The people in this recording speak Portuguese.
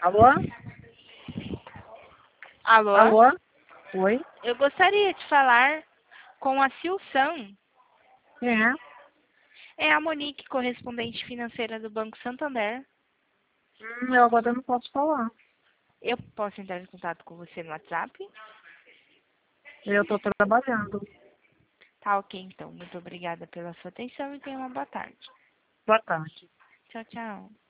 Alô? Alô? Alô? Oi? Eu gostaria de falar com a Silsan. Quem é? É a Monique, correspondente financeira do Banco Santander. Eu agora não posso falar. Eu posso entrar em contato com você no WhatsApp? Eu tô trabalhando. Tá ok, então. Muito obrigada pela sua atenção e tenha uma boa tarde. Boa tarde. Tchau, tchau.